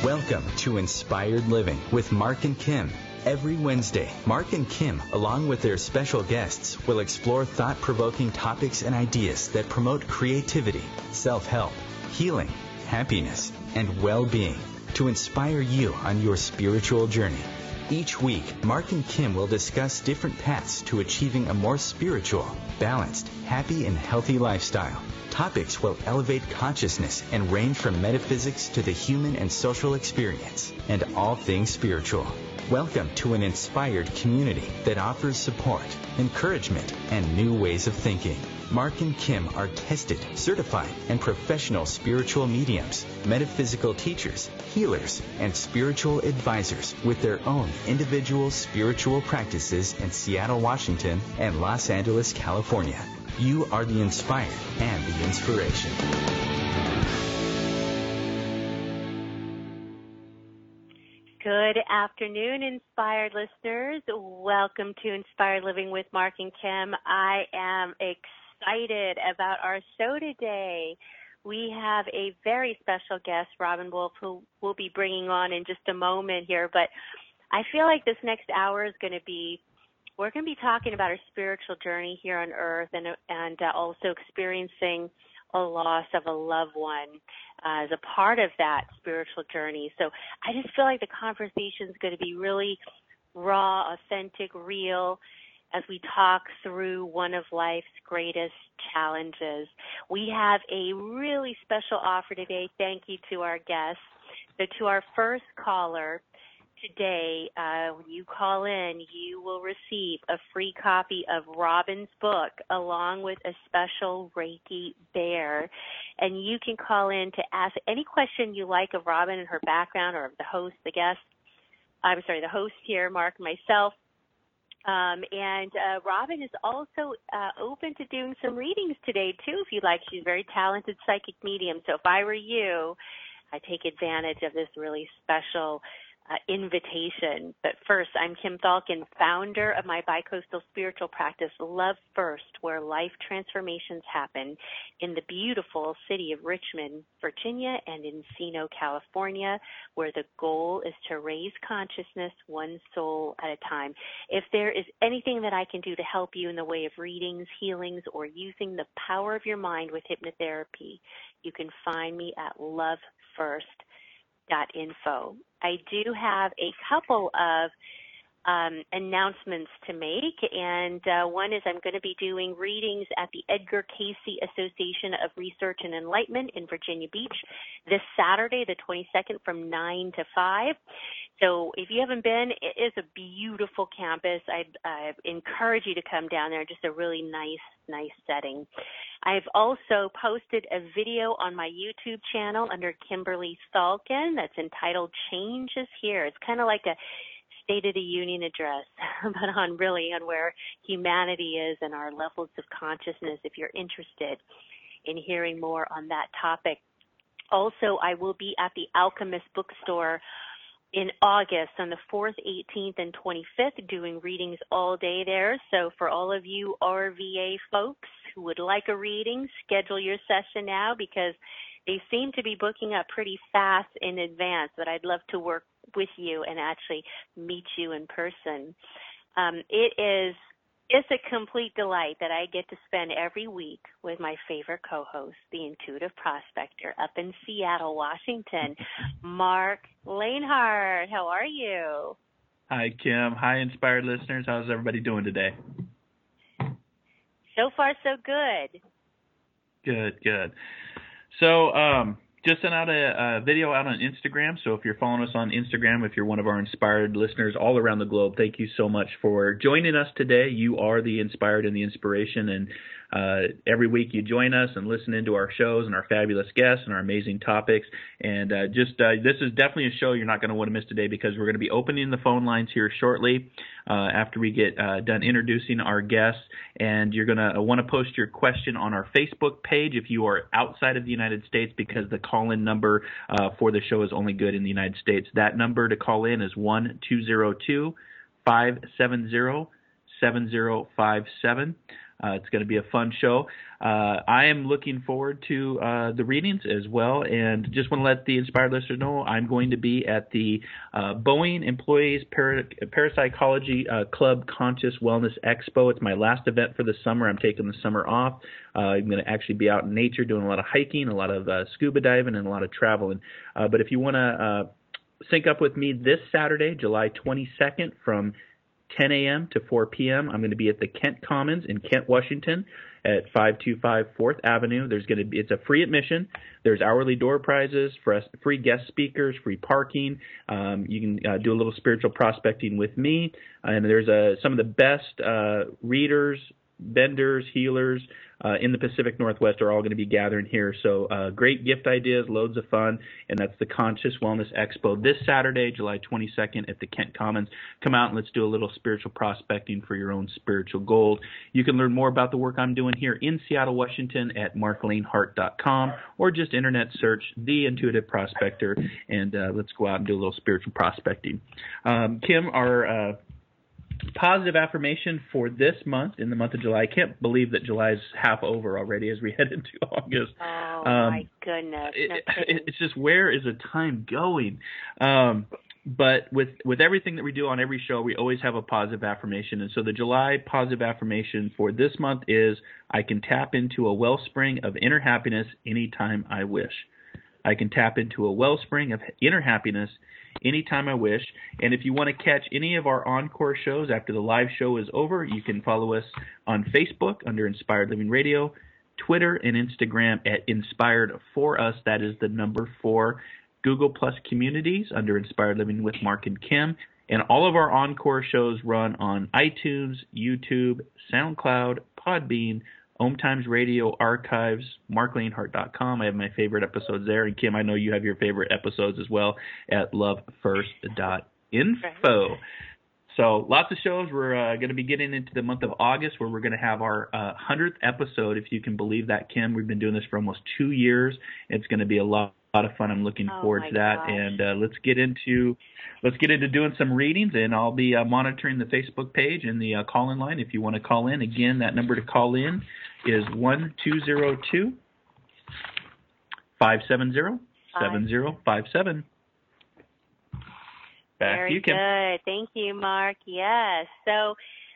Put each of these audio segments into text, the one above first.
Welcome to Inspired Living with Mark and Kim. Every Wednesday, Mark and Kim, along with their special guests, will explore thought-provoking topics and ideas that promote creativity, self-help, healing, happiness, and well-being to inspire you on your spiritual journey. Each week, Mark and Kim will discuss different paths to achieving a more spiritual, balanced, happy, and healthy lifestyle. Topics will elevate consciousness and range from metaphysics to the human and social experience, and all things spiritual. Welcome to an inspired community that offers support, encouragement, and new ways of thinking. Mark and Kim are tested, certified, and professional spiritual mediums, metaphysical teachers, healers, and spiritual advisors with their own individual spiritual practices in Seattle, Washington, and Los Angeles, California. You are the inspired and the inspiration. Good afternoon, inspired listeners. Welcome to Inspired Living with Mark and Kim. I am excited about our show today. We have a very special guest, Robin Wolf, who we'll be bringing on in just a moment here. But I feel like this next hour is going to be, we're going to be talking about our spiritual journey here on earth and also experiencing a loss of a loved one as a part of that spiritual journey. So I just feel like the conversation is going to be really raw, authentic, real as we talk through one of life's greatest challenges. We have a really special offer today. Thank you to our guests. So to our first caller today, when you call in, you will receive a free copy of Robin's book along with a special Reiki bear. And you can call in to ask any question you like of Robin and her background, or of the host, the host here, Mark, myself. And Robin is also open to doing some readings today, too, if you'd like. She's a very talented psychic medium. So if I were you, I'd take advantage of this really special invitation. But first, I'm Kim Thalken, founder of my bicoastal spiritual practice, Love First, where life transformations happen in the beautiful city of Richmond, Virginia, and Encino, California, where the goal is to raise consciousness one soul at a time. If there is anything that I can do to help you in the way of readings, healings, or using the power of your mind with hypnotherapy, you can find me at lovefirst.info. I do have a couple of announcements to make, and one is I'm going to be doing readings at the Edgar Cayce Association of Research and Enlightenment in Virginia Beach this Saturday, the 22nd, from 9 to 5. So if you haven't been, it is a beautiful campus. I encourage you to come down there. Just a really nice setting. I've also posted a video on my YouTube channel under Kimberly Thalken that's entitled Change is Here. It's kind of like a State of the Union address, but on where humanity is and our levels of consciousness, if you're interested in hearing more on that topic. Also, I will be at the Alchemist Bookstore in August on the 4th, 18th, and 25th, doing readings all day there. So for all of you RVA folks who would like a reading, schedule your session now, because they seem to be booking up pretty fast in advance, but I'd love to work with you and actually meet you in person. It's a complete delight that I get to spend every week with my favorite co-host, the intuitive prospector up in Seattle, Washington, Mark Lanehart. How are you? Hi, Kim. Hi, inspired listeners. How's everybody doing today? So far, so good. Good. So, just sent out a video out on Instagram. So if you're following us on Instagram, if you're one of our inspired listeners all around the globe, thank you so much for joining us today. You are the inspired and the inspiration. And every week you join us and listen into our shows and our fabulous guests and our amazing topics. And this is definitely a show you're not going to want to miss today, because we're going to be opening the phone lines here shortly after we get done introducing our guests. And you're going to want to post your question on our Facebook page if you are outside of the United States, because the call-in number for the show is only good in the United States. That number to call in is 1-202-570-6868. 7057. It's going to be a fun show. I am looking forward to the readings as well, and just want to let the inspired listeners know I'm going to be at the Boeing Employees Parapsychology Club Conscious Wellness Expo. It's my last event for the summer. I'm taking the summer off. I'm going to actually be out in nature doing a lot of hiking, a lot of scuba diving, and a lot of traveling. But if you want to sync up with me this Saturday, July 22nd, from 10 a.m. to 4 p.m. I'm going to be at the Kent Commons in Kent, Washington at 525 4th Avenue. It's a free admission. There's hourly door prizes, free guest speakers, free parking. You can do a little spiritual prospecting with me. And there's some of the best readers, vendors, healers in the Pacific Northwest are all going to be gathering here. So great gift ideas, loads of fun, and that's the Conscious Wellness Expo this Saturday, July 22nd at the Kent Commons. Come out and let's do a little spiritual prospecting for your own spiritual gold. You can learn more about the work I'm doing here in Seattle, Washington at marklaneHart.com, or just internet search The Intuitive Prospector, and let's go out and do a little spiritual prospecting. Kim, our positive affirmation for this month, in the month of July. I can't believe that July is half over already as we head into August. Oh, my goodness. It's just, where is the time going? But with everything that we do on every show, we always have a positive affirmation. And so the July positive affirmation for this month is, I can tap into a wellspring of inner happiness anytime I wish. I can tap into a wellspring of inner happiness anytime I wish. And if you want to catch any of our encore shows after the live show is over, you can follow us on Facebook under Inspired Living Radio, Twitter and Instagram at Inspired For Us. That is the number 4. Google Plus Communities under Inspired Living with Mark and Kim. And all of our encore shows run on iTunes, YouTube, SoundCloud, Podbean, Om Times Radio Archives, marklaneHart.com. I have my favorite episodes there. And Kim, I know you have your favorite episodes as well at lovefirst.info. Right. So lots of shows. We're going to be getting into the month of August, where we're going to have our 100th episode, if you can believe that, Kim. We've been doing this for almost 2 years. It's going to be a lot of fun. I'm looking forward to that. Gosh. And let's get into doing some readings, and I'll be monitoring the Facebook page and the call-in line if you want to call in. Again, that number to call in is 1-202-570-7057. Back Very to you, Kim. good. Thank you, Mark. Yes. So,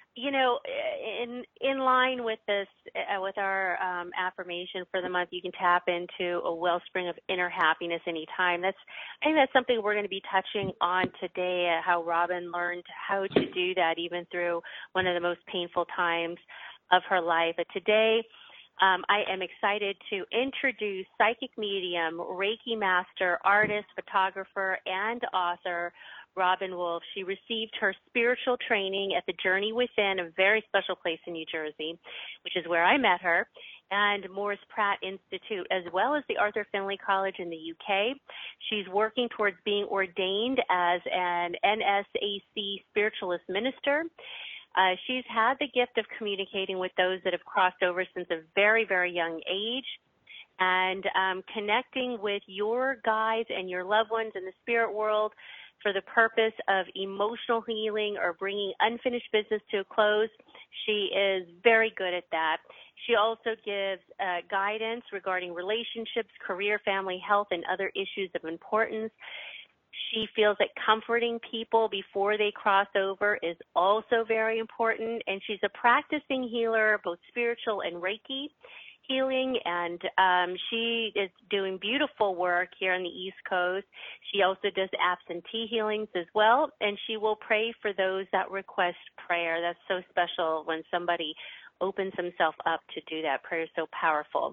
in line with this, with our affirmation for the month, you can tap into a wellspring of inner happiness anytime. I think that's something we're going to be touching on today, how Robin learned how to do that even through one of the most painful times of her life. But today, I am excited to introduce psychic medium, Reiki master, artist, photographer, and author, Robin Wolf. She received her spiritual training at the Journey Within, a very special place in New Jersey, which is where I met her, and Morris Pratt Institute, as well as the Arthur Findlay College in the UK. She's working towards being ordained as an NSAC spiritualist minister. She's had the gift of communicating with those that have crossed over since a very, very young age, and connecting with your guides and your loved ones in the spirit world for the purpose of emotional healing or bringing unfinished business to a close. She is very good at that. She also gives guidance regarding relationships, career, family, health, and other issues of importance. She feels that comforting people before they cross over is also very important, and she's a practicing healer, both spiritual and Reiki healing, and she is doing beautiful work here on the East Coast. She also does absentee healings as well, and she will pray for those that request prayer. That's so special when somebody opens himself up to do that. Prayer is so powerful.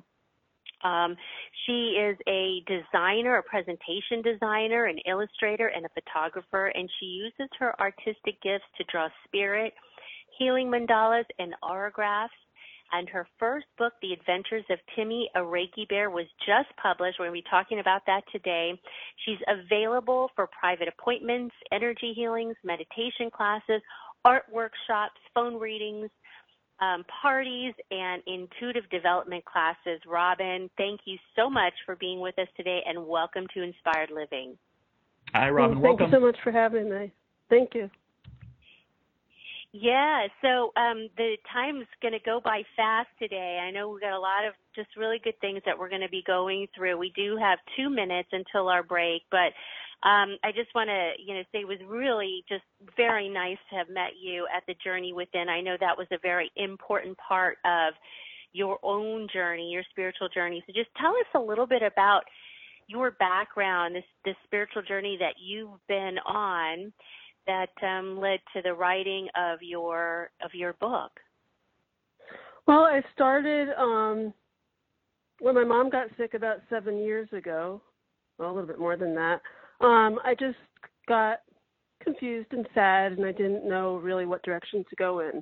She is a designer, a presentation designer, an illustrator, and a photographer, and she uses her artistic gifts to draw spirit, healing mandalas, and autographs. And her first book, The Adventures of Timmy, a Reiki Bear, was just published. We're going to be talking about that today. She's available for private appointments, energy healings, meditation classes, art workshops, phone readings, parties, and intuitive development classes. Robin, thank you so much for being with us today, and welcome to Inspired Living. Hi, Robin. Thank you so much for having me. Thank you. Yeah, so the time's going to go by fast today. I know we've got a lot of just really good things that we're going to be going through. We do have 2 minutes until our break, but I just want to, say it was really just very nice to have met you at the Journey Within. I know that was a very important part of your own journey, your spiritual journey. So just tell us a little bit about your background, this spiritual journey that you've been on that led to the writing of your book. Well, I started when my mom got sick about 7 years ago. Well, a little bit more than that. I just got confused and sad, and I didn't know really what direction to go in.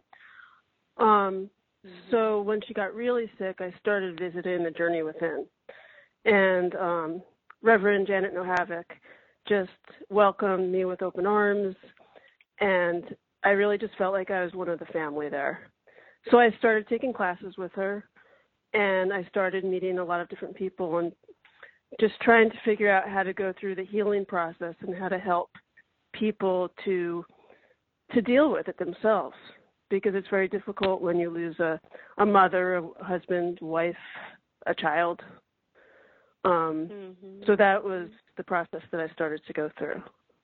So when she got really sick, I started visiting the Journey Within. And Reverend Janet Nohavec just welcomed me with open arms, and I really just felt like I was one of the family there. So I started taking classes with her, and I started meeting a lot of different people and just trying to figure out how to go through the healing process and how to help people to deal with it themselves, because it's very difficult when you lose a mother, a husband, wife, a child. So that was the process that I started to go through.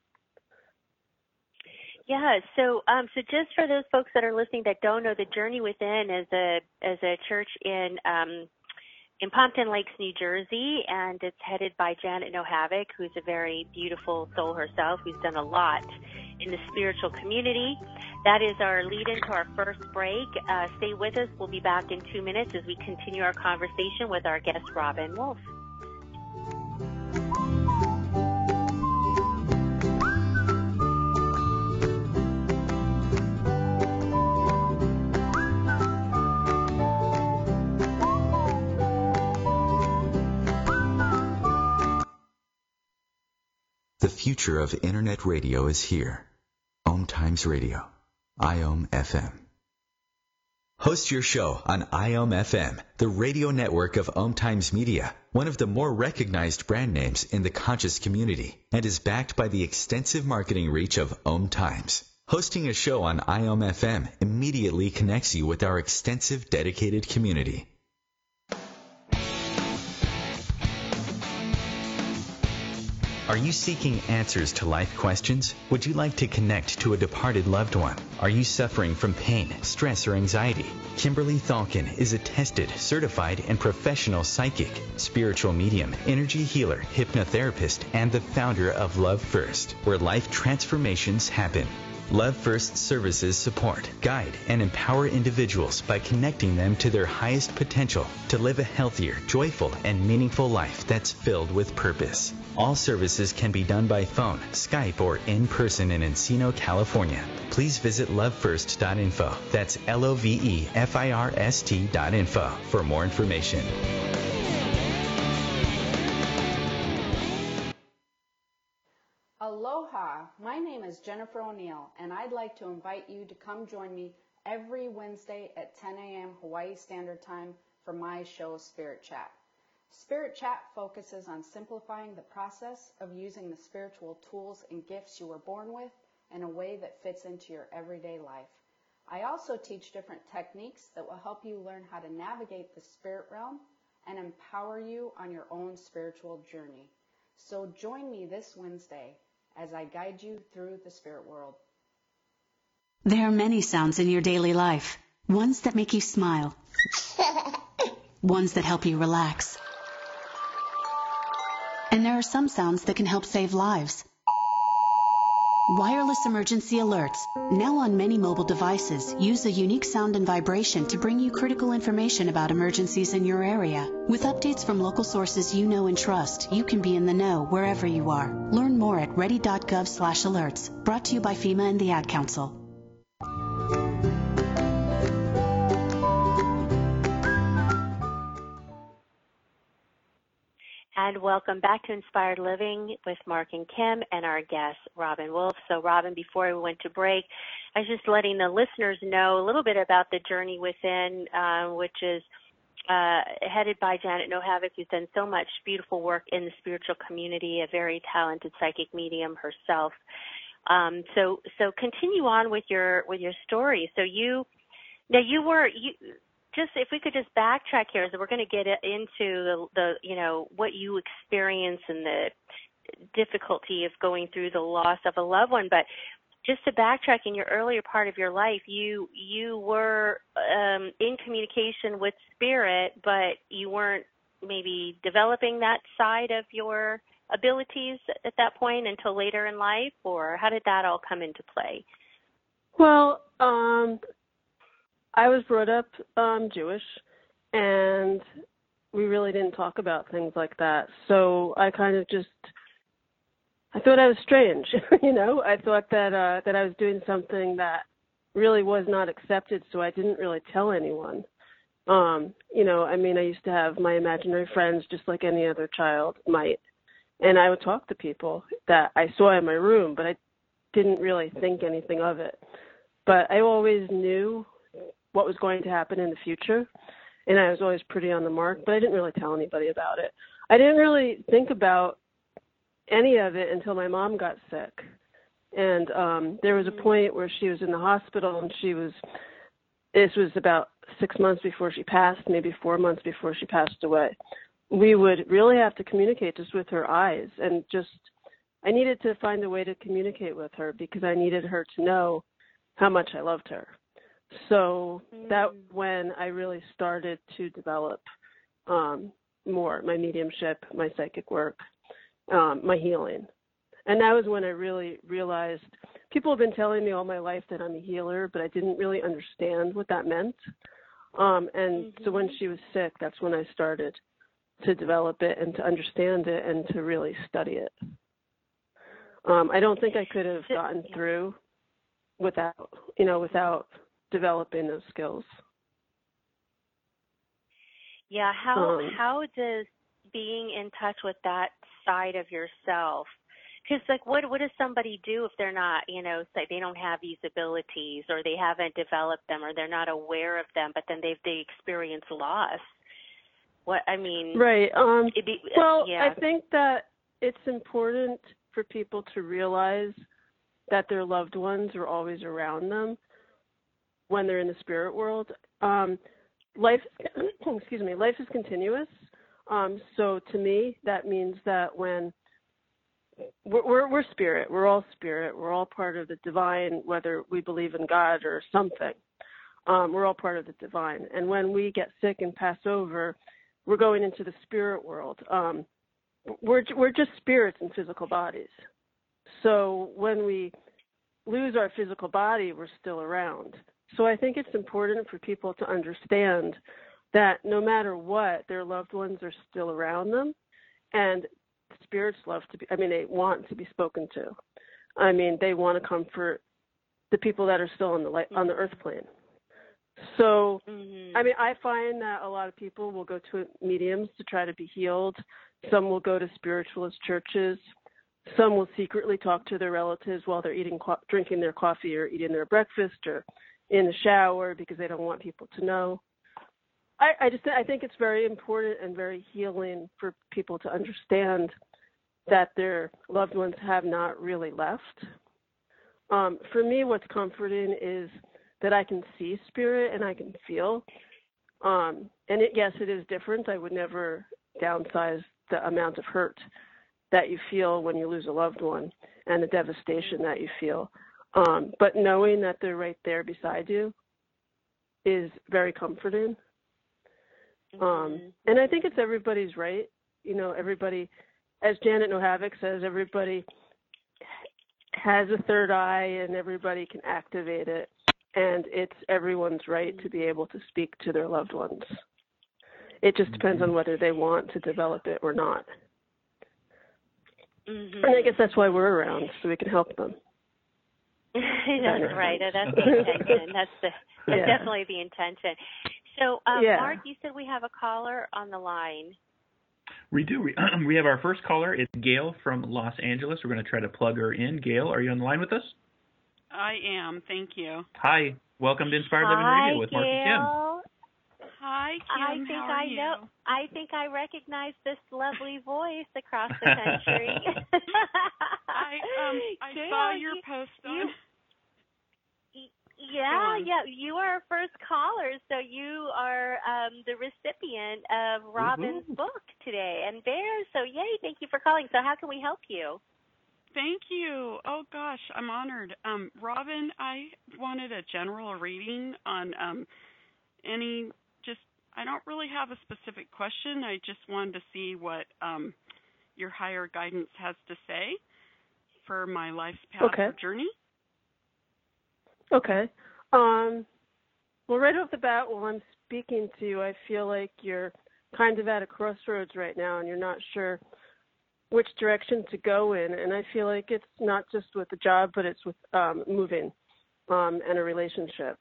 Yeah, so just for those folks that are listening that don't know, the Journey Within is a church in Pompton Lakes, New Jersey, and it's headed by Janet Nohavec, who's a very beautiful soul herself, who's done a lot in the spiritual community. That is our lead into our first break. Stay with us. We'll be back in 2 minutes as we continue our conversation with our guest, Robin Wolf. The future of Internet radio is here. Om Times Radio, IOM FM. Host your show on IOM FM, the radio network of Om Times Media, one of the more recognized brand names in the conscious community, and is backed by the extensive marketing reach of Om Times. Hosting a show on IOM FM immediately connects you with our extensive dedicated community. Are you seeking answers to life questions? Would you like to connect to a departed loved one? Are you suffering from pain, stress, or anxiety? Kimberly Thalkin is a tested, certified, and professional psychic, spiritual medium, energy healer, hypnotherapist, and the founder of Love First, where life transformations happen. Love First services support, guide, and empower individuals by connecting them to their highest potential to live a healthier, joyful, and meaningful life that's filled with purpose. All services can be done by phone, Skype, or in person in Encino, California. Please visit lovefirst.info. That's LOVEFIRST.info for more information. Aloha, my name is Jennifer O'Neill, and I'd like to invite you to come join me every Wednesday at 10 a.m. Hawaii Standard Time for my show, Spirit Chat. Spirit Chat focuses on simplifying the process of using the spiritual tools and gifts you were born with in a way that fits into your everyday life. I also teach different techniques that will help you learn how to navigate the spirit realm and empower you on your own spiritual journey. So join me this Wednesday as I guide you through the spirit world. There are many sounds in your daily life. Ones that make you smile. Ones that help you relax. And there are some sounds that can help save lives. Wireless emergency alerts, now on many mobile devices, use a unique sound and vibration to bring you critical information about emergencies in your area. With updates from local sources you know and trust, you can be in the know wherever you are. Learn more at ready.gov/alerts. Brought to you by FEMA and the Ad Council. And welcome back to Inspired Living with Mark and Kim and our guest, Robin Wolf. So, Robin, before we went to break, I was just letting the listeners know a little bit about the Journey Within, which is headed by Janet Nohavec, who's done so much beautiful work in the spiritual community, a very talented psychic medium herself. So continue on with your story. So just if we could just backtrack here, so we're going to get into the what you experience and the difficulty of going through the loss of a loved one. But just to backtrack, in your earlier part of your life, you were in communication with spirit, but you weren't maybe developing that side of your abilities at that point until later in life, or how did that all come into play? Well, I was brought up Jewish, and we really didn't talk about things like that. So I kind of I thought I was strange, I thought that I was doing something that really was not accepted, so I didn't really tell anyone. I used to have my imaginary friends just like any other child might, and I would talk to people that I saw in my room, but I didn't really think anything of it. But I always knew what was going to happen in the future, and I was always pretty on the mark, but I didn't really tell anybody about it. I didn't really think about any of it until my mom got sick. And there was a point where she was in the hospital, and this was about 6 months before she passed, maybe 4 months before she passed away. We would really have to communicate just with her eyes, and I needed to find a way to communicate with her because I needed her to know how much I loved her. So that's when I really started to develop more my mediumship, my psychic work, my healing. And that was when I really realized, people have been telling me all my life that I'm a healer, but I didn't really understand what that meant. So when she was sick, that's when I started to develop it and to understand it and to really study it. I don't think I could have gotten through without developing those skills. Yeah, how does being in touch with that side of yourself, because what does somebody do if they're not, say they don't have these abilities, or they haven't developed them, or they're not aware of them, but then they experience loss? Right. I think that it's important for people to realize that their loved ones are always around them when they're in the spirit world. Life is continuous. So to me, that means that when we're spirit, we're all spirit, we're all part of the divine, whether we believe in God or something. We're all part of the divine. And when we get sick and pass over, we're going into the spirit world. We're just spirits in physical bodies. So when we lose our physical body, we're still around. So I think it's important for people to understand that no matter what, their loved ones are still around them, and spirits they want to be spoken to. They want to comfort the people that are still on the earth plane. So, I find that a lot of people will go to mediums to try to be healed. Some will go to spiritualist churches. Some will secretly talk to their relatives while they're drinking their coffee or eating their breakfast or in the shower because they don't want people to know. I think it's very important and very healing for people to understand that their loved ones have not really left. For me, what's comforting is that I can see spirit and I can feel. It is different. I would never downsize the amount of hurt that you feel when you lose a loved one and the devastation that you feel. But knowing that they're right there beside you is very comforting. And I think it's everybody's right. Everybody, as Janet Nohavec says, everybody has a third eye and everybody can activate it. And it's everyone's right to be able to speak to their loved ones. It just depends on whether they want to develop it or not. And I guess that's why we're around, so we can help them. That's right. That's the intention. That's definitely the intention. So, Mark, you said we have a caller on the line. We do. We have our first caller. It's Gail from Los Angeles. We're going to try to plug her in. Gail, are you on the line with us? I am. Thank you. Hi. Welcome to Inspired Living Radio with Mark and Kim. Hi. Hi, Kim. think How are you? I think I recognize this lovely voice across the country. I saw your post on. Yeah, you are our first caller, so you are the recipient of Robin's book today, and Bear. So yay, thank you for calling. So how can we help you? Thank you. Oh gosh, I'm honored. Robin, I wanted a general reading on I don't really have a specific question. I just wanted to see what your higher guidance has to say for my life's path or journey. Okay. Well, right off the bat, while I'm speaking to you, I feel like you're kind of at a crossroads right now, and you're not sure which direction to go in. And I feel like it's not just with the job, but it's with moving and a relationship.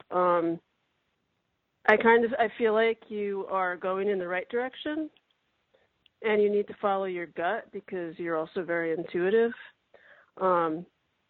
I feel like you are going in the right direction, and you need to follow your gut because you're also very intuitive. I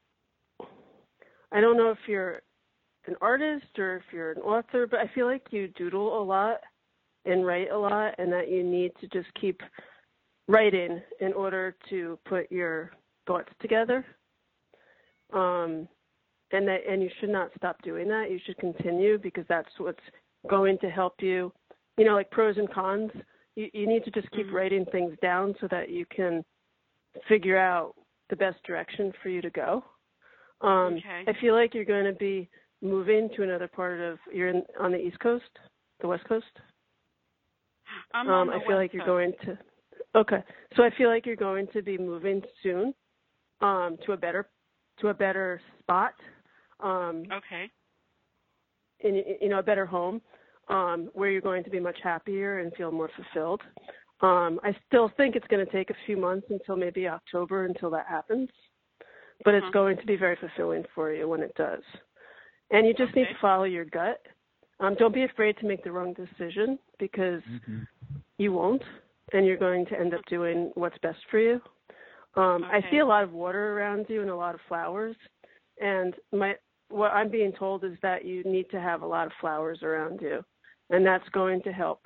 don't know if you're an artist or if you're an author, but I feel like you doodle a lot and write a lot, and that you need to just keep writing in order to put your thoughts together. And you should not stop doing that. You should continue because that's what's going to help you. You know, like pros and cons. You need to just keep writing things down so that you can figure out the best direction for you to go. Okay. I feel like you're going to be moving to another part of, on the East Coast, the West Coast? I'm on the I feel West like you're Coast. going to, okay. So I feel like you're going to be moving soon to a better spot. Okay. In a better home where you're going to be much happier and feel more fulfilled. I still think it's going to take a few months until maybe October until that happens, but it's going to be very fulfilling for you when it does. And you just need to follow your gut. Don't be afraid to make the wrong decision because you won't, and you're going to end up doing what's best for you. I see a lot of water around you and a lot of flowers, and what I'm being told is that you need to have a lot of flowers around you, and that's going to help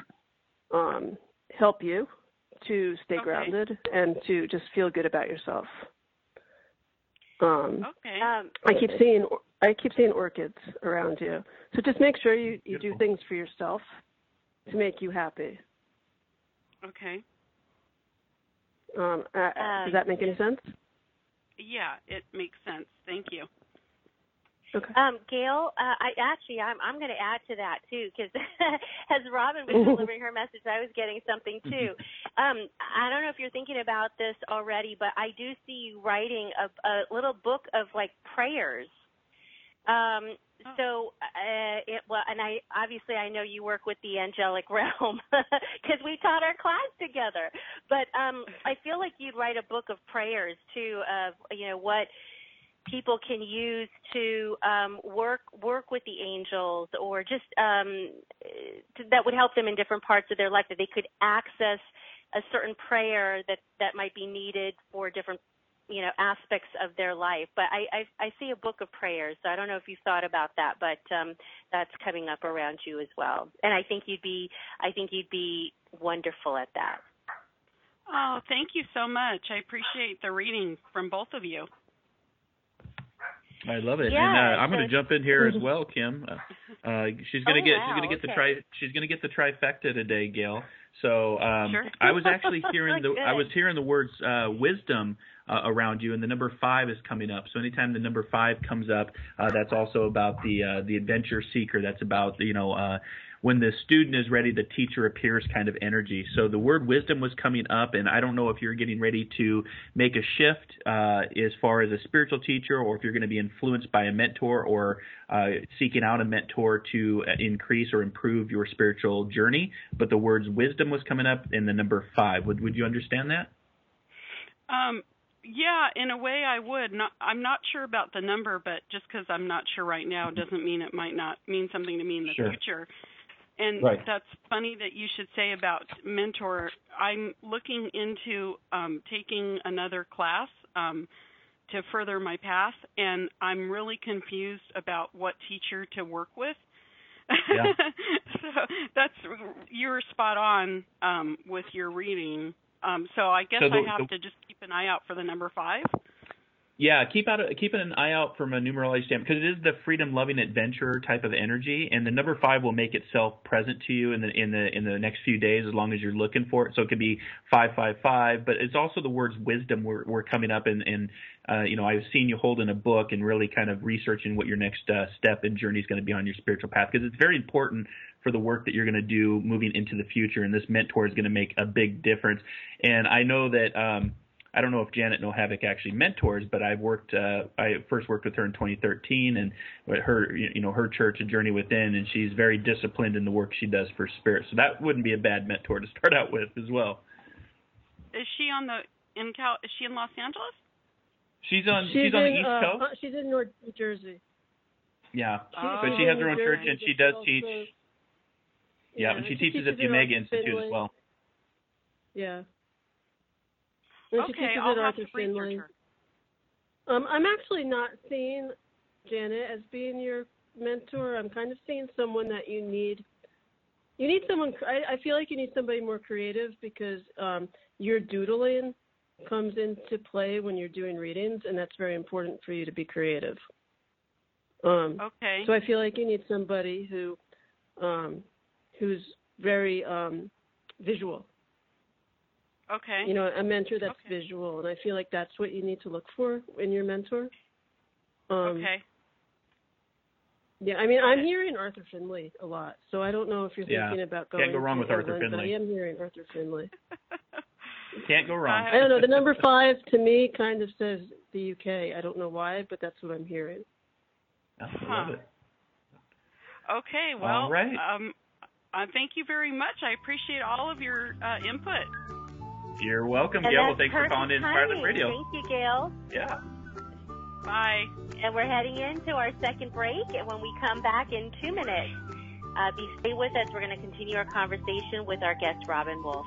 you to stay grounded and to just feel good about yourself. I keep seeing orchids around you, so just make sure you do things for yourself to make you happy. Okay. Does that make any sense? Yeah, it makes sense. Thank you. Okay. Gail, I'm going to add to that too, because as Robin was delivering her message, I was getting something too. I don't know if you're thinking about this already, but I do see you writing a little book of like prayers. And I know you work with the angelic realm because we taught our class together. But I feel like you'd write a book of prayers too, of what people can use to work with the angels, or just that would help them in different parts of their life, that they could access a certain prayer that might be needed for different aspects of their life. But I see a book of prayers, so I don't know if you've thought about that, but that's coming up around you as well. And I think you'd be wonderful at that. Oh, thank you so much. I appreciate the reading from both of you. I love it, yeah, and I'm going to jump in here as well, Kim. She's going to get the trifecta today, Gail. So sure. I was actually hearing the words wisdom around you, and the number 5 is coming up. So anytime the number 5 comes up, that's also about the adventure seeker. That's about when the student is ready, the teacher appears kind of energy. So the word wisdom was coming up, and I don't know if you're getting ready to make a shift as far as a spiritual teacher, or if you're going to be influenced by a mentor, or seeking out a mentor to increase or improve your spiritual journey. But the words wisdom was coming up, and the number 5. Would you understand that? Yeah, in a way I would. I'm not sure about the number, but just because I'm not sure right now doesn't mean it might not mean something to me in the future. And that's funny that you should say about mentor. I'm looking into taking another class to further my path, and I'm really confused about what teacher to work with. Yeah. So you were spot on with your reading. So I guess I have to just keep an eye out for the number 5. Yeah, keep an eye out from a numerology standpoint, because it is the freedom-loving adventurer type of energy, and the number 5 will make itself present to you in the next few days as long as you're looking for it. So it could be 555, but it's also the words wisdom were coming up, and I've seen you holding a book and really kind of researching what your next step and journey is going to be on your spiritual path, because it's very important for the work that you're going to do moving into the future, and this mentor is going to make a big difference. And I know that I don't know if Janet No Havoc actually mentors, but I first worked with her in 2013, and her church, A Journey Within, and she's very disciplined in the work she does for spirit. So that wouldn't be a bad mentor to start out with as well. Is she is she in Los Angeles? She's on the East Coast. She's in North New Jersey. Yeah, but she has her own church, and she does teach. Yeah, and she teaches at the Omega Institute as well. Yeah. Okay, I'll have to research her. I'm actually not seeing Janet as being your mentor. I'm kind of seeing someone that you need. You need someone. I feel like you need somebody more creative, because your doodling comes into play when you're doing readings, and that's very important for you to be creative. Okay. So I feel like you need somebody who's very visual. Okay. A mentor that's visual, and I feel like that's what you need to look for in your mentor. Okay. Yeah, I mean, I'm hearing Arthur Findlay a lot, so I don't know if you're thinking about going. Can't go wrong with Arthur England, Findlay. I am hearing Arthur Findlay. Can't go wrong. I don't know. The number 5 to me kind of says the UK. I don't know why, but that's what I'm hearing. I love it. Okay. Well, all right. Thank you very much. I appreciate all of your input. You're welcome, Gail. Well, thanks for calling in Inspired Living Radio. Thank you, Gail. Yeah. Bye. And we're heading into our second break, and when we come back in 2 minutes, stay with us. We're going to continue our conversation with our guest, Robin Wolf.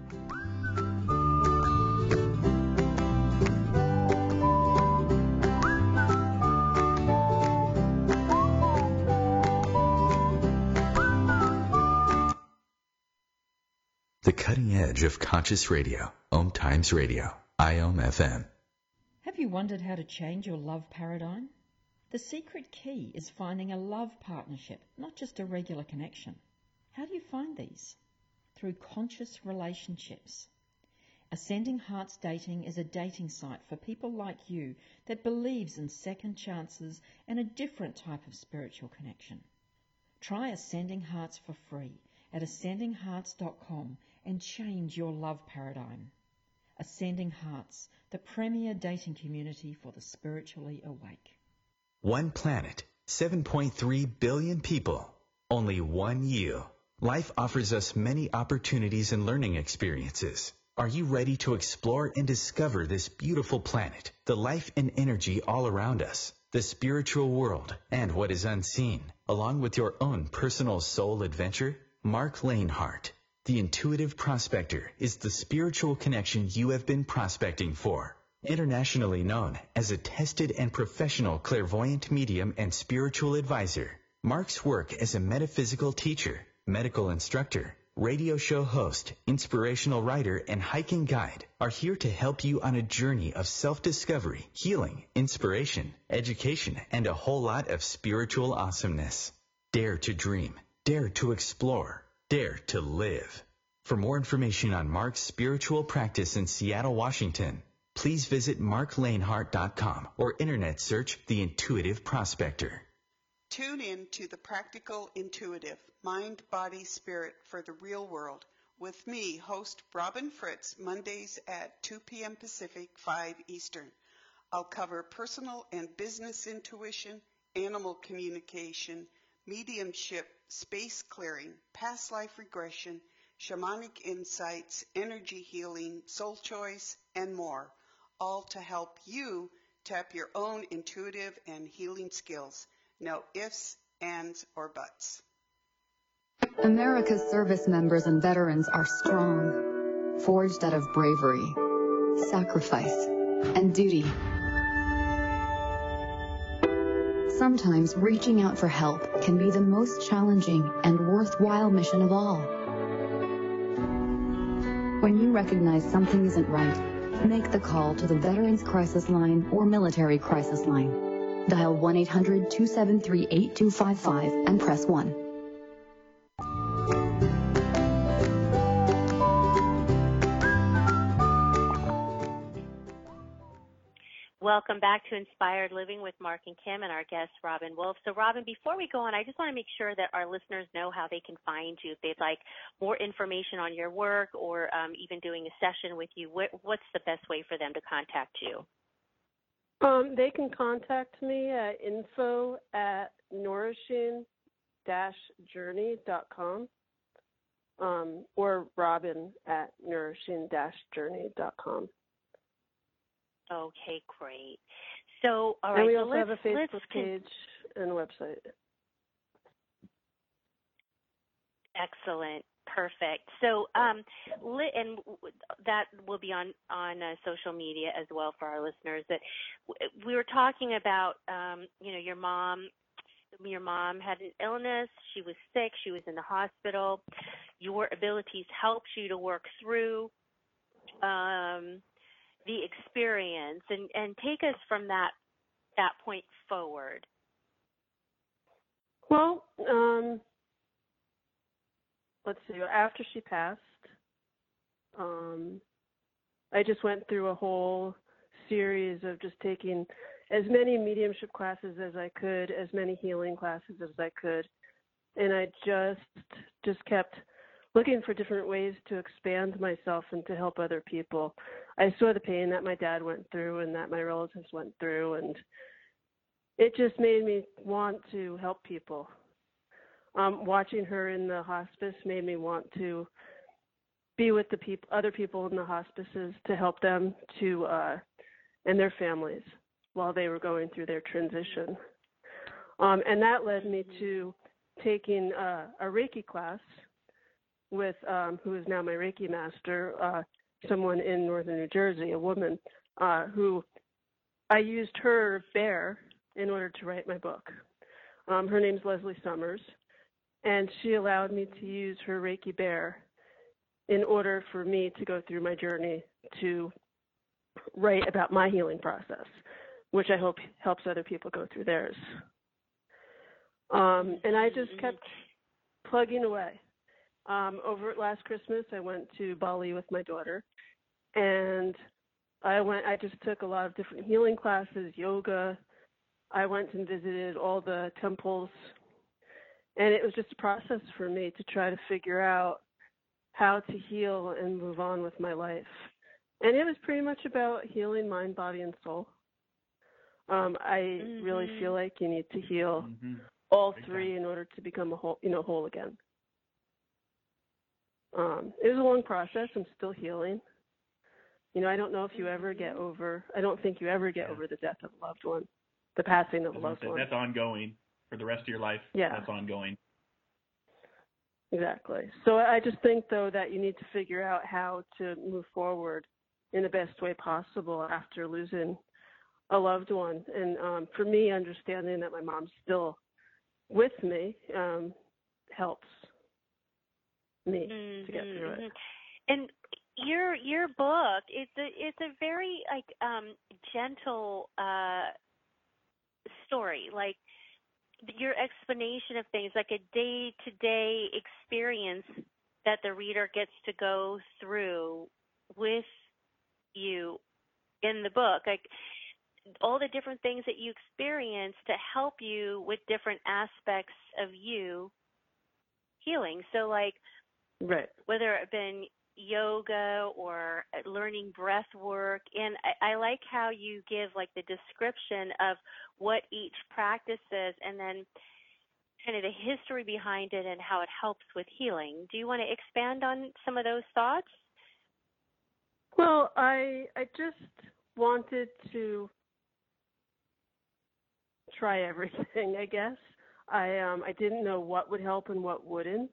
The cutting edge of conscious radio. Om Times Radio. IOM FM. Have you wondered how to change your love paradigm? The secret key is finding a love partnership, not just a regular connection. How do you find these? Through conscious relationships. Ascending Hearts Dating is a dating site for people like you that believes in second chances and a different type of spiritual connection. Try Ascending Hearts for free at ascendinghearts.com and change your love paradigm. Ascending Hearts, the premier dating community for the spiritually awake. One planet, 7.3 billion people, only one you. Life offers us many opportunities and learning experiences. Are you ready to explore and discover this beautiful planet, the life and energy all around us, the spiritual world, and what is unseen, along with your own personal soul adventure? Mark Lanehart, the intuitive prospector, is the spiritual connection you have been prospecting for. Internationally known as a tested and professional clairvoyant medium and spiritual advisor, Mark's work as a metaphysical teacher, medical instructor, radio show host, inspirational writer, and hiking guide are here to help you on a journey of self-discovery, healing, inspiration, education, and a whole lot of spiritual awesomeness. Dare to dream. Dare to explore. Dare to live. For more information on Mark's spiritual practice in Seattle, Washington, please visit marklanehart.com or internet search The Intuitive Prospector. Tune in to The Practical Intuitive, Mind, Body, Spirit for the Real World with me, host Robin Fritz, Mondays at 2 p.m. Pacific, 5 Eastern. I'll cover personal and business intuition, animal communication, mediumship, space clearing, past life regression, shamanic insights, energy healing, soul choice, and more, all to help you tap your own intuitive and healing skills. No ifs, ands, or buts. America's service members and veterans are strong, forged out of bravery, sacrifice, and duty. Sometimes reaching out for help can be the most challenging and worthwhile mission of all. When you recognize something isn't right, make the call to the Veterans Crisis Line or Military Crisis Line. Dial 1-800-273-8255 and press 1. Welcome back to Inspired Living with Mark and Kim and our guest, Robin Wolf. So, Robin, before we go on, I just want to make sure that our listeners know how they can find you. If they'd like more information on your work or even doing a session with you, what's the best way for them to contact you? They can contact me at info@nourishing-journey.com or robin@nourishing-journey.com. Okay, great. So, all right. And we also have a Facebook page and a website. Excellent. Perfect. So, and that will be on social media as well for our listeners. That we were talking about, your mom. Your mom had an illness. She was sick. She was in the hospital. Your abilities helped you to work through the experience, and take us from that point forward. Well, let's see. After she passed, I just went through a whole series of just taking as many mediumship classes as I could, as many healing classes as I could, and I just kept looking for different ways to expand myself and to help other people. I saw the pain that my dad went through and that my relatives went through, and it just made me want to help people. Watching her in the hospice made me want to be with the other people in the hospices to help them and their families while they were going through their transition. And that led me to taking a Reiki class with who is now my Reiki master, someone in northern New Jersey, a woman who I used her bear in order to write my book. Her name's Leslie Summers, and she allowed me to use her Reiki bear in order for me to go through my journey to write about my healing process, which I hope helps other people go through theirs. And I just kept plugging away. Over last Christmas, I went to Bali with my daughter, and I just took a lot of different healing classes, yoga. I went and visited all the temples, and it was just a process for me to try to figure out how to heal and move on with my life. And it was pretty much about healing mind, body, and soul. I really feel like you need to heal all three in order to become whole again. It was a long process. I'm still healing. I don't know if you ever get over, I don't think you ever get over the death of a loved one, the passing of a loved one. That's ongoing for the rest of your life. Yeah. That's ongoing. Exactly. So I just think, though, that you need to figure out how to move forward in the best way possible after losing a loved one. And for me, understanding that my mom's still with me helps me to get through it. And your book, it's a very gentle story, like your explanation of things, like a day-to-day experience that the reader gets to go through with you in the book, like all the different things that you experience to help you with different aspects of you healing. So like, right, whether it been yoga or learning breath work, and I like how you give like the description of what each practice is and then kind of the history behind it and how it helps with healing. Do you want to expand on some of those thoughts? Well, I just wanted to try everything, I guess. I didn't know what would help and what wouldn't.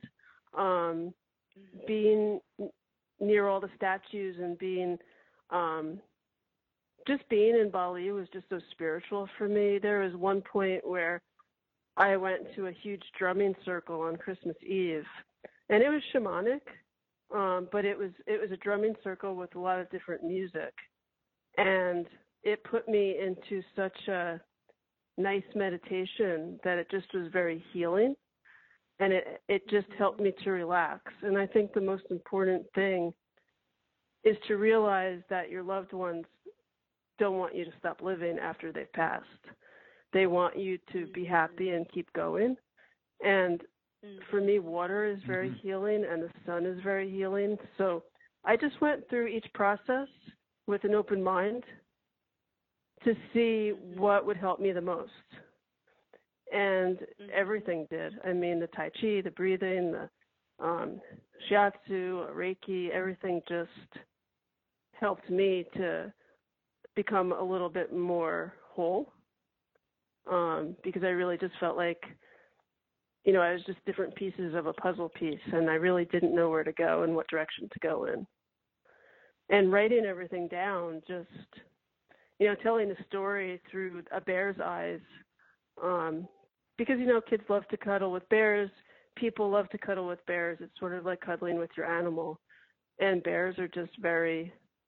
Being near all the statues and being just being in Bali was just so spiritual for me. There was one point where I went to a huge drumming circle on Christmas Eve, and it was shamanic, but it was a drumming circle with a lot of different music, and it put me into such a nice meditation that it just was very healing, and it just helped me to relax. And I think the most important thing is to realize that your loved ones don't want you to stop living after they've passed. They want you to be happy and keep going. And for me, water is very healing, and the sun is very healing. So I just went through each process with an open mind to see what would help me the most. And everything did. I mean, the Tai Chi, the breathing, the Shiatsu, Reiki, everything just helped me to become a little bit more whole, because I really just felt like, I was just different pieces of a puzzle piece, and I really didn't know where to go and what direction to go in. And writing everything down, just, telling the story through a bear's eyes, because, kids love to cuddle with bears, people love to cuddle with bears. It's sort of like cuddling with your animal, and bears are just very,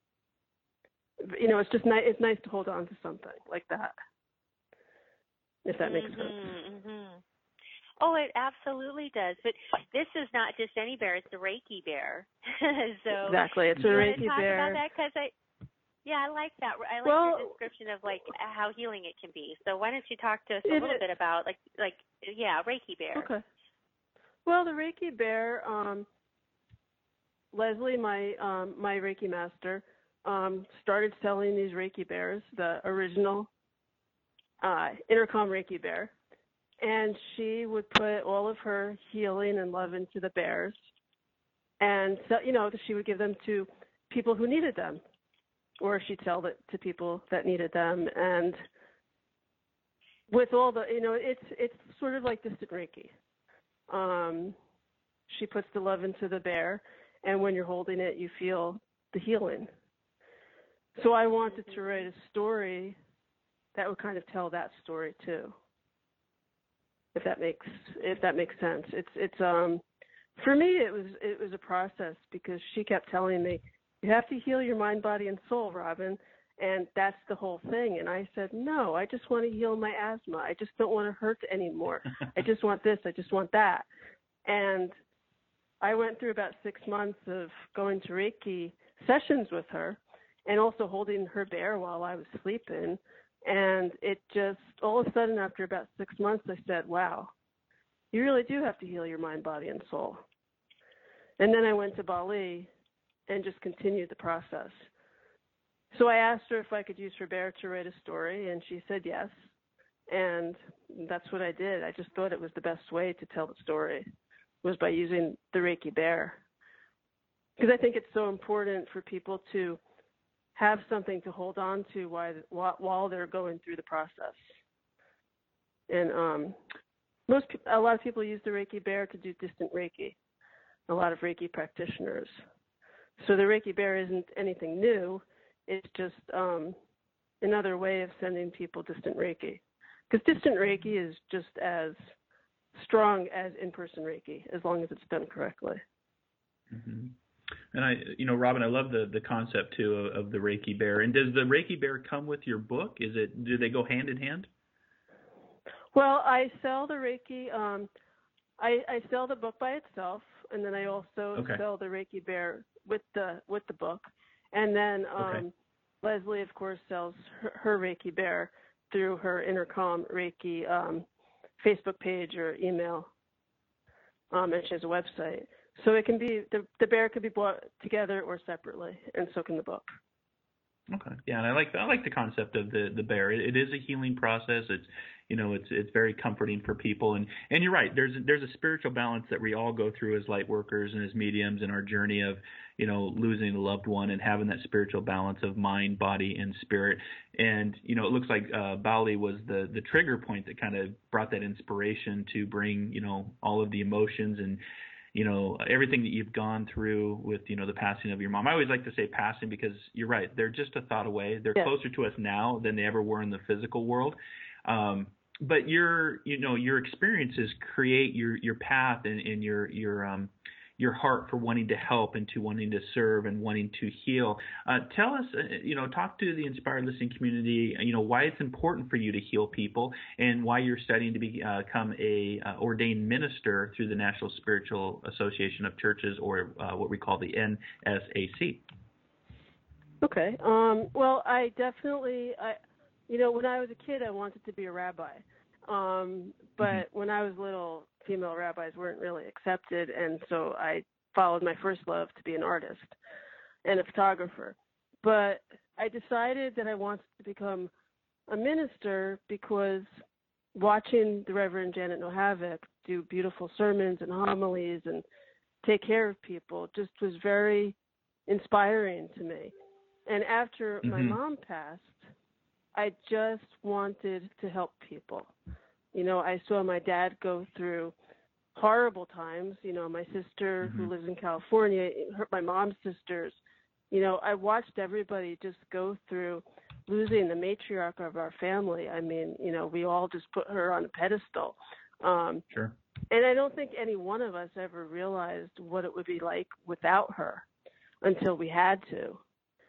it's just nice. It's nice to hold on to something like that, if that makes sense. Oh, it absolutely does. But this is not just any bear; it's a Reiki bear. So exactly, it's a Reiki bear. Talk about that, because I like that. I like your description of like how healing it can be. So why don't you talk to us a little bit about Reiki bear? Okay. Well, the Reiki bear, Leslie, my Reiki master, started selling these Reiki bears, the original Intercom Reiki bear, and she would put all of her healing and love into the bears, and so she would give them to people who needed them, or she'd sell it to people that needed them. And with all the it's sort of like distant Reiki. She puts the love into the bear, and when you're holding it, you feel the healing. So I wanted to write a story that would kind of tell that story too, if that makes sense. It's for me it was a process, because she kept telling me, you have to heal your mind, body, and soul, Robin, and that's the whole thing. And I said, no, I just want to heal my asthma. I just don't want to hurt anymore. I just want this. I just want that. And I went through about 6 months of going to Reiki sessions with her, and also holding her bear while I was sleeping. And it just, all of a sudden, after about 6 months, I said, wow, you really do have to heal your mind, body, and soul. And then I went to Bali and just continued the process. So I asked her if I could use her bear to write a story, and she said yes. And that's what I did. I just thought it was the best way to tell the story, was by using the Reiki bear. Because I think it's so important for people to have something to hold on to while they're going through the process. And a lot of people use the Reiki bear to do distant Reiki, a lot of Reiki practitioners. So the Reiki bear isn't anything new. It's just another way of sending people distant Reiki. Because distant Reiki is just as strong as in-person Reiki, as long as it's done correctly. Mm-hmm. And Robin, I love the concept too of the Reiki bear. And does the Reiki bear come with your book? Do they go hand in hand? Well, I sell the Reiki. I sell the book by itself, and then I also sell the Reiki bear with the book. And then Leslie, of course, sells her Reiki bear through her Intercom Reiki Facebook page or email, and she has a website. So it can be the bear could be bought together or separately, and so can the book. Okay, yeah, and I like the concept of the bear. It is a healing process. It's very comforting for people, and you're right. There's a spiritual balance that we all go through as light workers and as mediums in our journey of losing a loved one and having that spiritual balance of mind, body, and spirit. And it looks like Bali was the trigger point that kind of brought that inspiration to bring all of the emotions and everything that you've gone through with, the passing of your mom. I always like to say passing because you're right. They're just a thought away. They're closer to us now than they ever were in the physical world. But your experiences create your path and your heart for wanting to help and to wanting to serve and wanting to heal. Tell us, talk to the Inspired Listening community, why it's important for you to heal people and why you're studying to become a ordained minister through the National Spiritual Association of Churches, or what we call the NSAC. Okay. Well, I definitely, when I was a kid, I wanted to be a rabbi. But when I was little, female rabbis weren't really accepted, and so I followed my first love to be an artist and a photographer. But I decided that I wanted to become a minister because watching the Reverend Janet Nohavec do beautiful sermons and homilies and take care of people just was very inspiring to me. And after my mom passed, I just wanted to help people. I saw my dad go through horrible times. My sister who lives in California, my mom's sisters, I watched everybody just go through losing the matriarch of our family. I mean, we all just put her on a pedestal. Sure. And I don't think any one of us ever realized what it would be like without her until we had to.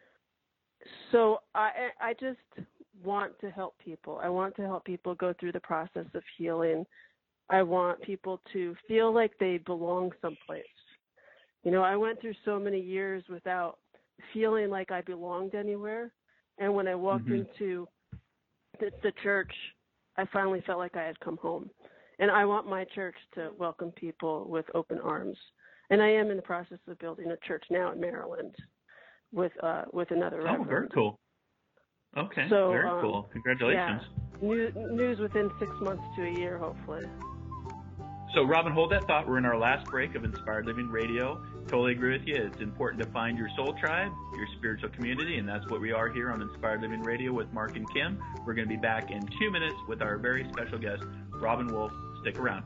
So I just want to help people. I want to help people go through the process of healing. I want people to feel like they belong someplace. I went through so many years without feeling like I belonged anywhere. And when I walked into the church, I finally felt like I had come home. And I want my church to welcome people with open arms. And I am in the process of building a church now in Maryland with another reverend. Oh, very cool. Okay, so, very cool. Congratulations. Yeah, news within 6 months to a year, hopefully. So, Robin, hold that thought. We're in our last break of Inspired Living Radio. Totally agree with you. It's important to find your soul tribe, your spiritual community, and that's what we are here on Inspired Living Radio with Mark and Kim. We're going to be back in 2 minutes with our very special guest, Robin Wolf. Stick around.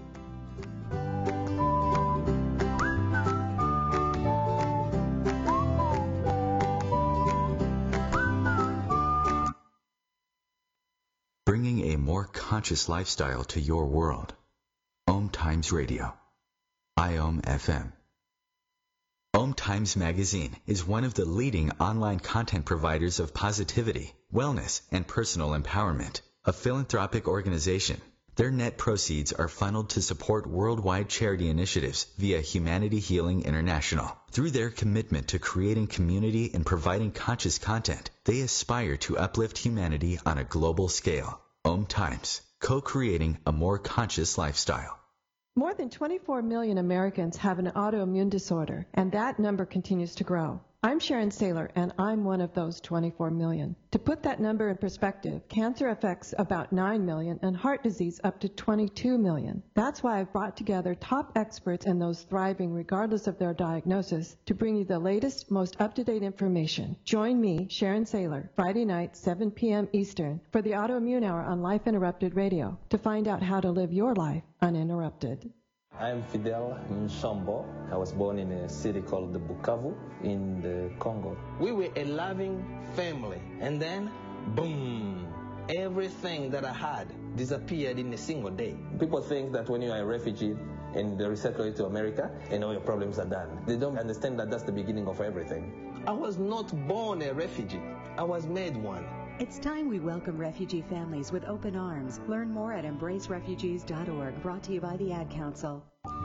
Bringing a more conscious lifestyle to your world. Om Times Radio. IOM FM. Om Times Magazine is one of the leading online content providers of positivity, wellness, and personal empowerment. A philanthropic organization. Their net proceeds are funneled to support worldwide charity initiatives via Humanity Healing International. Through their commitment to creating community and providing conscious content, they aspire to uplift humanity on a global scale. Om Times, co-creating a more conscious lifestyle. More than 24 million Americans have an autoimmune disorder, and that number continues to grow. I'm Sharon Saylor, and I'm one of those 24 million. To put that number in perspective, cancer affects about 9 million and heart disease up to 22 million. That's why I've brought together top experts and those thriving regardless of their diagnosis to bring you the latest, most up-to-date information. Join me, Sharon Saylor, Friday night, 7 p.m. Eastern, for the Autoimmune Hour on Life Interrupted Radio to find out how to live your life uninterrupted. I'm Fidel Nsombo. I was born in a city called the Bukavu in the Congo. We were a loving family, and then, boom, everything that I had disappeared in a single day. People think that when you are a refugee and they resettle you to America, and all your problems are done. They don't understand that that's the beginning of everything. I was not born a refugee. I was made one. It's time we welcome refugee families with open arms. Learn more at embracerefugees.org, brought to you by the Ad Council.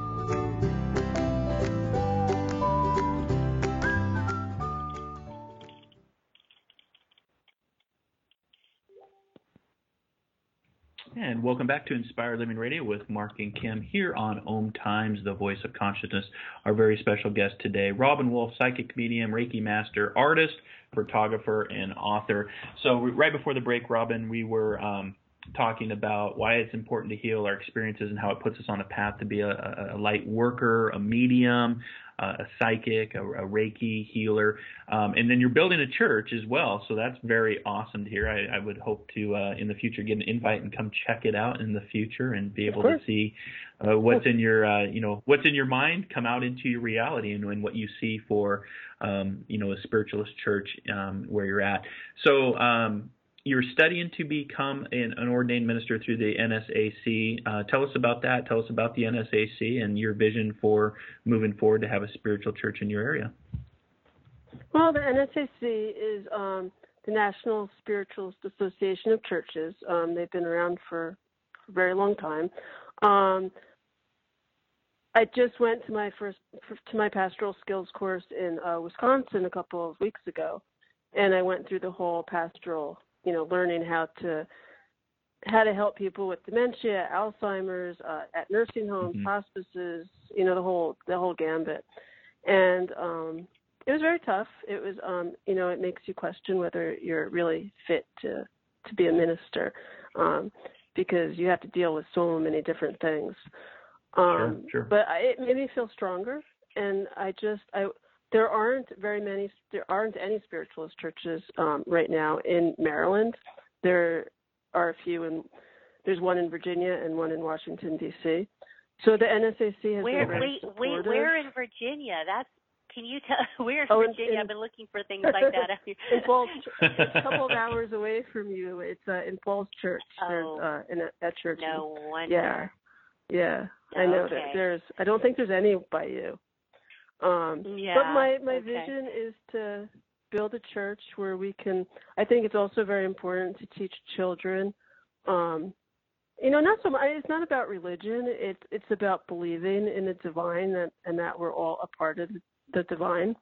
And welcome back to Inspired Living Radio with Mark and Kim here on Om Times, the voice of consciousness. Our very special guest today, Robin Wolf, psychic medium, Reiki master, artist, photographer, and author. So right before the break, Robin, we were talking about why it's important to heal our experiences and how it puts us on a path to be a light worker, a medium, a psychic, a Reiki healer, and then you're building a church as well. So that's very awesome to hear. I would hope to in the future get an invite and come check it out in the future and be able to see what's in your what's in your mind come out into your reality and what you see for a spiritualist church where you're at. So you're studying to become an ordained minister through the NSAC. Tell us about that. Tell us about the NSAC and your vision for moving forward to have a spiritual church in your area. Well, the NSAC is the National Spiritualist Association of Churches. They've been around for a very long time. I just went to my pastoral skills course in Wisconsin a couple of weeks ago, and I went through the whole pastoral, learning how to help people with dementia, Alzheimer's, at nursing homes, hospices, the whole gambit. And it was very tough. It was, it makes you question whether you're really fit to be a minister, because you have to deal with so many different things. Sure. But it made me feel stronger, and there aren't any spiritualist churches right now in Maryland. There are a few, there's one in Virginia and one in Washington, D.C. So the NSAC has where in Virginia? Can you tell where in Virginia? I've been looking for things like that. In Falls, a couple of hours away from you. It's in Falls Church. There's that church. No wonder. Yeah. I know that I don't think there's any by you. But my vision is to build a church where we can. I think it's also very important to teach children. Not so much. It's not about religion. It's about believing in the divine and that we're all a part of the divine.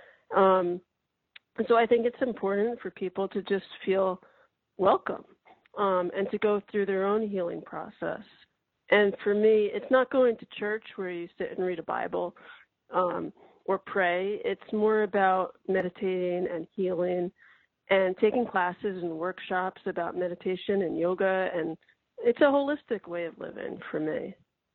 So I think it's important for people to just feel welcome and to go through their own healing process. And for me, it's not going to church where you sit and read a Bible or pray. It's more about meditating and healing and taking classes and workshops about meditation and yoga. And it's a holistic way of living for me.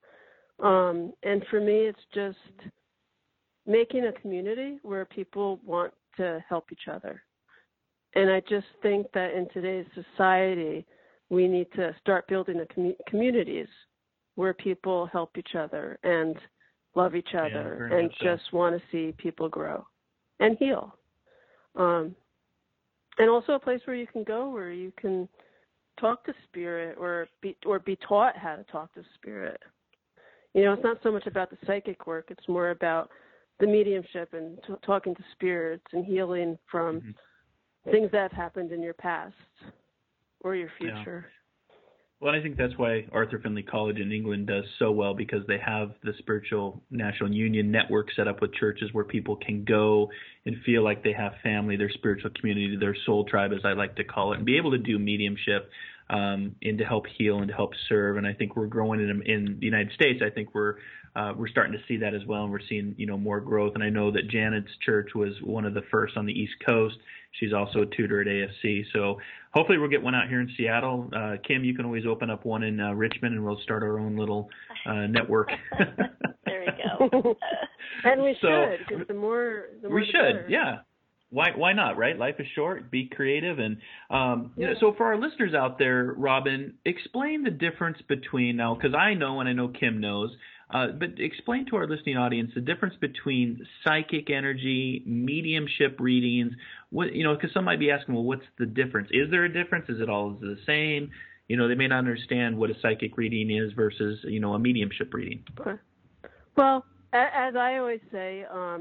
And for me, it's just making a community where people want to help each other. And I just think that in today's society, we need to start building communities where people help each other and love each other and just want to see people grow and heal. And also a place where you can go where you can talk to spirit or be taught how to talk to spirit. It's not so much about the psychic work. It's more about the mediumship and talking to spirits and healing from things that have happened in your past or your future. Well, I think that's why Arthur Findlay College in England does so well, because they have the Spiritual National Union network set up with churches where people can go and feel like they have family, their spiritual community, their soul tribe, as I like to call it, and be able to do mediumship and to help heal and to help serve. And I think we're growing in the United States. I think we're starting to see that as well, and we're seeing more growth. And I know that Janet's church was one of the first on the East Coast. She's also a tutor at AFC. So hopefully we'll get one out here in Seattle. Kim, you can always open up one in Richmond, and we'll start our own little network. There you go. And we should, because the more we should, yeah. Why not, right? Life is short. Be creative. And so for our listeners out there, Robin, explain the difference between now, because I know and I know Kim knows, but explain to our listening audience the difference between psychic energy, mediumship readings. Because some might be asking, well, what's the difference? Is there a difference? Is it all the same? They may not understand what a psychic reading is versus, a mediumship reading. Okay. Well, as I always say,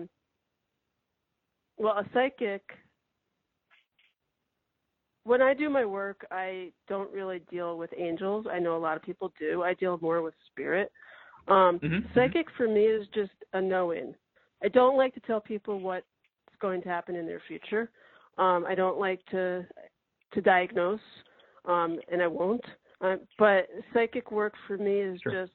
a psychic, when I do my work, I don't really deal with angels. I know a lot of people do. I deal more with spirit. Psychic for me is just a knowing. I don't like to tell people what's going to happen in their future. I don't like to diagnose, and I won't. But psychic work for me is just,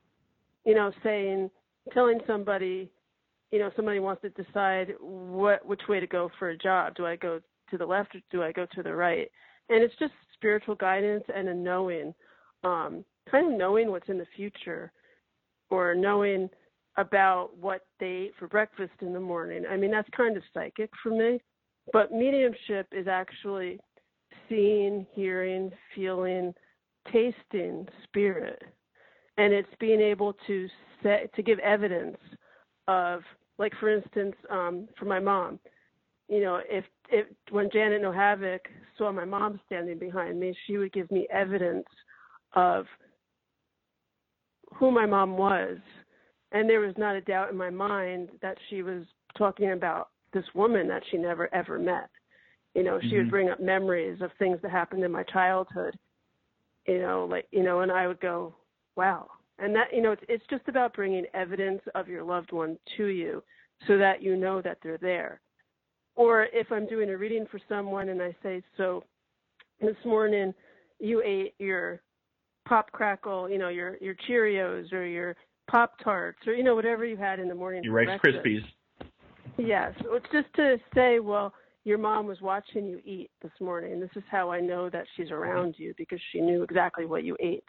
telling somebody, somebody wants to decide which way to go for a job. Do I go to the left or do I go to the right? And it's just spiritual guidance and a knowing, kind of knowing what's in the future, or knowing about what they ate for breakfast in the morning. I mean, that's kind of psychic for me. But mediumship is actually seeing, hearing, feeling, tasting spirit. And it's being able to give evidence of, like, for instance, for my mom, if when Janet No Havoc saw my mom standing behind me, she would give me evidence of who my mom was. And there was not a doubt in my mind that she was talking about this woman that she never ever met. She would bring up memories of things that happened in my childhood, and I would go, wow. And that, it's just about bringing evidence of your loved one to you so that you know that they're there. Or if I'm doing a reading for someone and I say, so this morning you ate your Pop Crackle, your Cheerios or your Pop-Tarts or, whatever you had in the morning. Your Rice Krispies. Yes. It's just to say, well, your mom was watching you eat this morning. This is how I know that she's around you, because she knew exactly what you ate.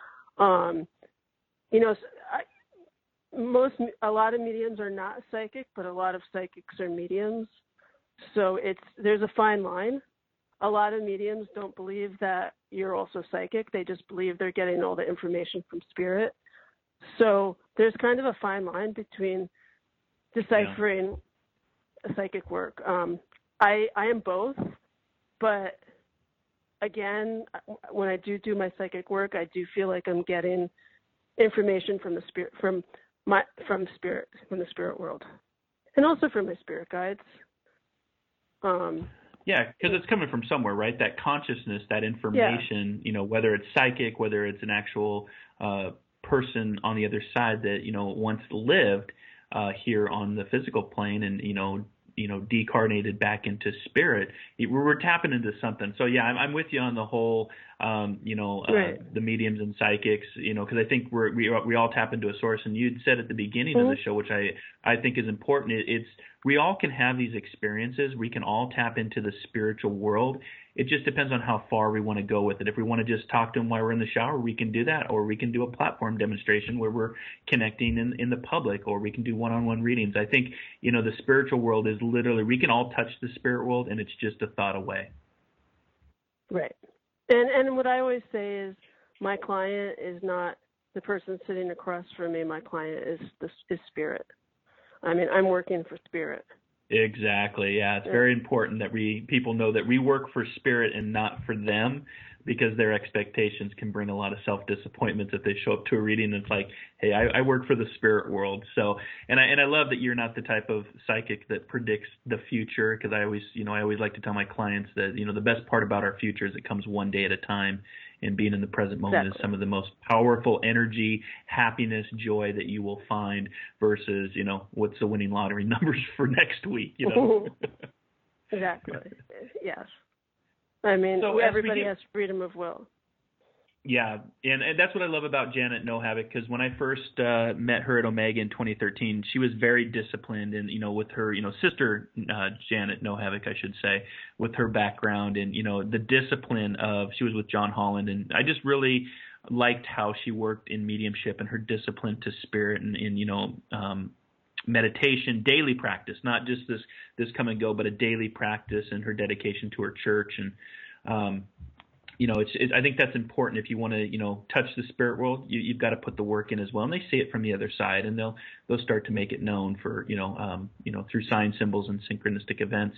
A lot of mediums are not psychic, but a lot of psychics are mediums. So there's a fine line. A lot of mediums don't believe that you're also psychic. They just believe they're getting all the information from spirit. So there's kind of a fine line between deciphering psychic work. I am both, but again, when I do my psychic work, I do feel like I'm getting information from the spirit, from the spirit world, and also from my spirit guides. Yeah, because it's coming from somewhere, right? That consciousness, that information, whether it's psychic, whether it's an actual person on the other side that, once lived here on the physical plane and, decarnated back into spirit, we're tapping into something. So yeah, I'm with you on the whole, the mediums and psychics, because I think we all tap into a source. And you'd said at the beginning of the show, which I think is important, we all can have these experiences. We can all tap into the spiritual world. It just depends on how far we want to go with it. If we want to just talk to them while we're in the shower, we can do that. Or we can do a platform demonstration where we're connecting in the public, or we can do one-on-one readings. I think, the spiritual world is literally, we can all touch the spirit world, and it's just a thought away. Right. And what I always say is, my client is not the person sitting across from me. My client is spirit. I mean, I'm working for spirit. Exactly. Yeah, it's very important that people know that we work for spirit and not for them, because their expectations can bring a lot of self-disappointments if they show up to a reading and it's like, hey, I work for the spirit world. So, and I love that you're not the type of psychic that predicts the future, because I always like to tell my clients that, the best part about our future is it comes one day at a time, and being in the present moment is some of the most powerful energy, happiness, joy that you will find versus, what's the winning lottery numbers for next week, Exactly. Yes. I mean, so everybody has freedom of will. Yeah, and that's what I love about Janet No Havoc, because when I first met her at Omega in 2013, she was very disciplined, and with her sister Janet No Havoc, I should say, with her background and the discipline of, she was with John Holland, and I just really liked how she worked in mediumship and her discipline to spirit and meditation, daily practice, not just this come and go, but a daily practice, and her dedication to her church. And I think that's important. If you want to touch the spirit world, you've got to put the work in as well. And they see it from the other side, and they'll start to make it known for through sign symbols and synchronistic events.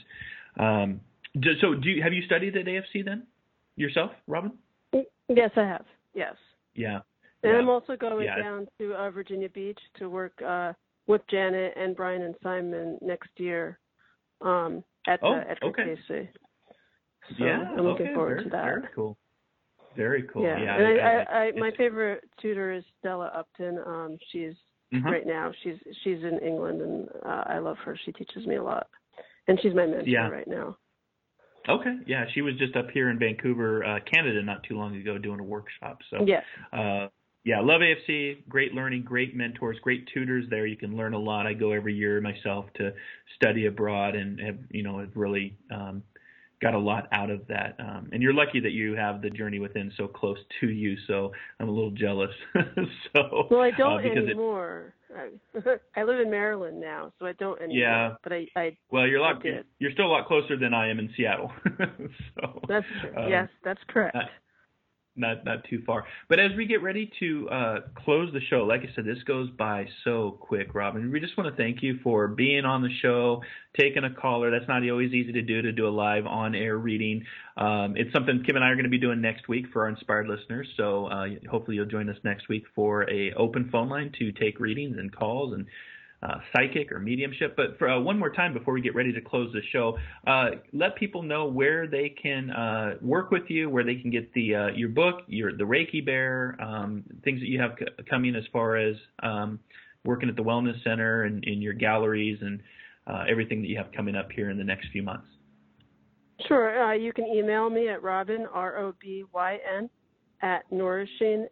So have you studied at AFC then yourself, Robin? Yes, I have. Yes. Yeah. And I'm also going down to Virginia Beach to work with Janet and Brian and Simon next year at KC. So I'm looking forward to that. Very cool. Very cool. Yeah. And my favorite tutor is Stella Upton. She's right now she's in England, and I love her. She teaches me a lot, and she's my mentor right now. Okay. Yeah, she was just up here in Vancouver, Canada, not too long ago, doing a workshop. So love AFC. Great learning, great mentors, great tutors there. You can learn a lot. I go every year myself to study abroad, and have really got a lot out of that. And you're lucky that you have the Journey Within so close to you. So I'm a little jealous. Well, I don't anymore. I live in Maryland now, so I don't anymore. Yeah. But I well, you're still a lot closer than I am in Seattle. So that's true. Yes, that's correct. Not too far. But as we get ready to close the show, like I said, this goes by so quick, Robin. We just want to thank you for being on the show, taking a caller. That's not always easy to do a live on-air reading. It's something Kim and I are going to be doing next week for our Inspired listeners. So hopefully you'll join us next week for a open phone line to take readings and calls and psychic or mediumship. But for one more time before we get ready to close the show, let people know where they can work with you, where they can get the your book, the Reiki Bear, things that you have coming as far as working at the Wellness Center and in your galleries and everything that you have coming up here in the next few months. Sure. You can email me at Robin, ROBYN, at nourishing,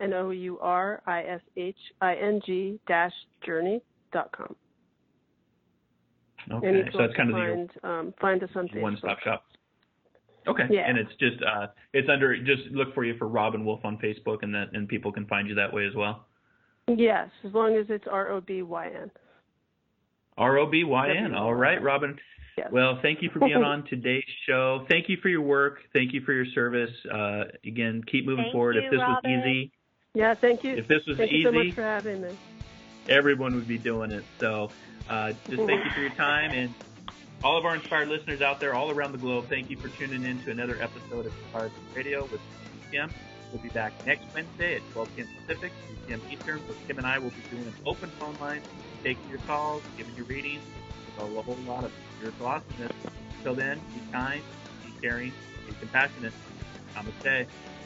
NOURISHING-journey.com. Okay, so that's kind of find us on Facebook. One-stop shop. Okay, yeah. And it's just it's under, just look for you for Robin Wolf on Facebook, and people can find you that way as well. Yes, as long as it's ROBYN. ROBYN. All right, Robin. Yes. Well, thank you for being on today's show. Thank you for your work. Thank you for your service. Again, keep moving forward. If this was easy. Yeah, thank you. If this was thank easy. Thank you so much for having me. Everyone would be doing it. So just thank you for your time. And all of our Inspired listeners out there all around the globe, thank you for tuning in to another episode of Inspired Radio with Kim. We'll be back next Wednesday at 12 p.m. Pacific, 2 p.m. Eastern, where Kim and I will be doing an open phone line, taking your calls, giving you readings, with a whole lot of spiritual awesomeness. Until then, be kind, be caring, be compassionate. Namaste.